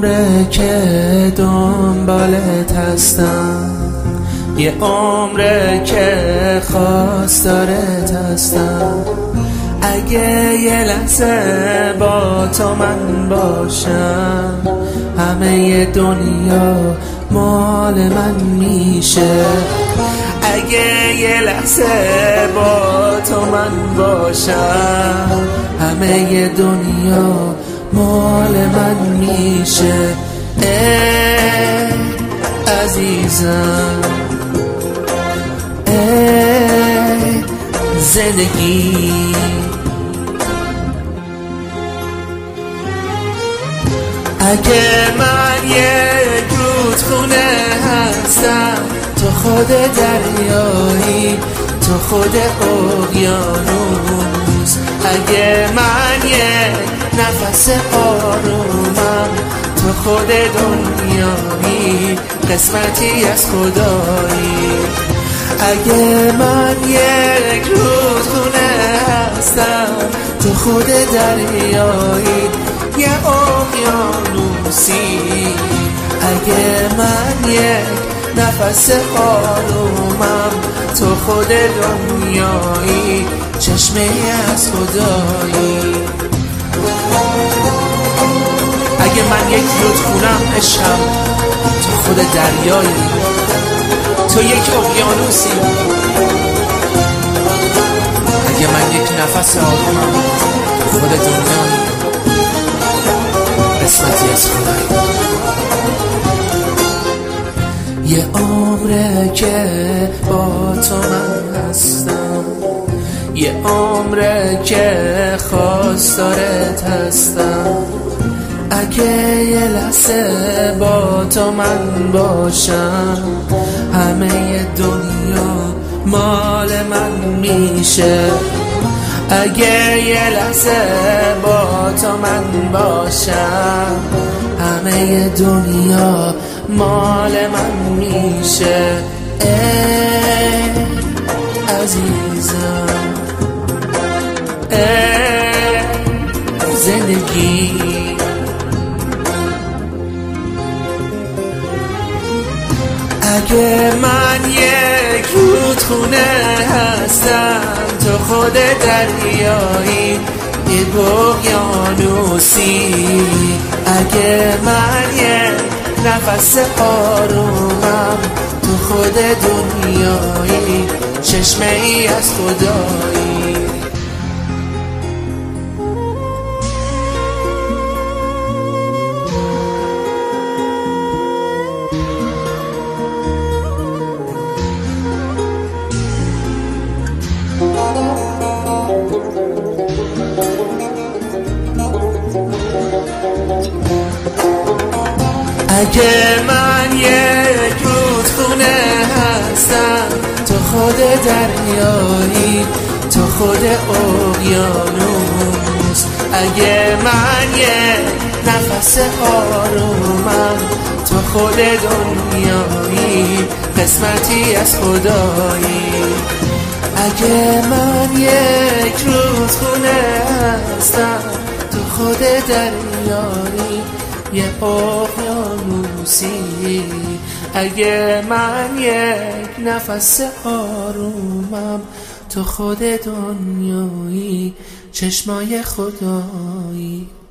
عمره که دنبالت هستم، یه عمره که خواستارت هستم. اگه یه لحظه با تو من باشم، همه دنیا مال من میشه. اگه یه لحظه با تو من باشم، همه دنیا مال من میشه. عزیزم، زندگی. اگه من یک رودخونه هستم، تو خود دریایی، تو خود اقیانوس. اگه من یک نفس آرومم، تو خود دنیایی، قسمتی از خدایی. اگه من یک رودخونه هستم، تو خود دریایی، یه اقیانوسی. اگه من یک نفس آرومم، تو خود دنیایی، چشمه از خدایی. اگه من یک رودخونم عشقم، تو خود دریایی، تو یک اقیانوسی. اگه من یک نفس آرومم، تو خود دنیایی، قسمتی از خدایی. یه عمره که با تو من هستم، یه عمره که خواستارت هستم. اگه یه لحظه با تو من باشم، همه دنیا مال من میشه. اگه یه لحظه با تو من باشم، همه دنیا مال من میشه. عزیزم، زندگی. اگه من یک رودخونه هستم، تو خود دریایی، یک اقیانوسی. اگه من یک نفس آرومم، تو خود دنیایی، چشمه ای از خدایی. اگه من یک رودخونه هستم، تو خود دریایی، تو خود اقیانوس. اگه من یک نفس آرومم، تو خود دنیایی، قسمتی از خدایی. اگه من یک رودخونه هستم، تو خود دریایی، یه اقیانوسی. اگه من یک نفس آرومم، تو خود دنیایی، چشمای خدایی.